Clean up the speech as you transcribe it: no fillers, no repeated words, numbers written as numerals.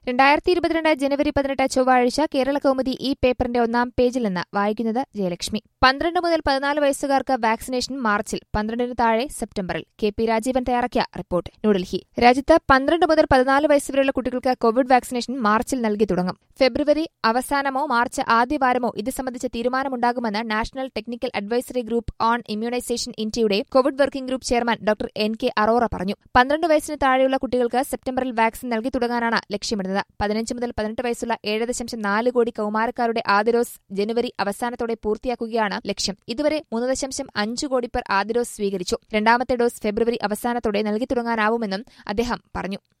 2022 ജനുവരി 18 ചൊവ്വാഴ്ച കേരളകൗമുദി ഈ പേപ്പറിന്റെ ഒന്നാം പേജിൽ നിന്ന് വായിക്കുന്നത് ജയലക്ഷ്മി. 12 മുതൽ 14 വയസ്സുകാർക്ക് വാക്സിനേഷൻ മാർച്ചിൽ, 12-ന് താഴെ സെപ്റ്റംബറിൽ. കെ.പി. രാജീവൻ തയ്യാറാക്കിയ റിപ്പോർട്ട്. ന്യൂഡൽഹി. രാജ്യത്ത് 12 മുതൽ 14 വയസ്സുവരെയുള്ള കുട്ടികൾക്ക് കോവിഡ് വാക്സിനേഷൻ മാർച്ചിൽ നൽകി തുടങ്ങും. ഫെബ്രുവരി അവസാനമോ മാർച്ച് ആദ്യവാരമോ ഇത് സംബന്ധിച്ച തീരുമാനമുണ്ടാകുമെന്ന് national technical advisory group on immunisation ഇന്ത്യയുടെ Covid working group chairman doctor N K. Arora പറഞ്ഞു. 12 വയസ്സിന് താഴെയുള്ള കുട്ടികൾക്ക് സെപ്റ്റംബറിൽ വാക്സിൻ നൽകി തുടങ്ങാനാണ് ലക്ഷ്യമിടുന്നത്. 15 മുതൽ 18 വയസ്സുള്ള 7.4 കോടി കൌമാരക്കാരുടെ ആദ്യ ഡോസ് ജനുവരി അവസാനത്തോടെ പൂർത്തിയാക്കുകയാണ് ലക്ഷ്യം. ഇതുവരെ 3.5 കോടി പേർ ആദ്യ ഡോസ് സ്വീകരിച്ചു. രണ്ടാമത്തെ ഡോസ് ഫെബ്രുവരി അവസാനത്തോടെ നൽകി തുടങ്ങാനാവുമെന്നും അദ്ദേഹം പറഞ്ഞു.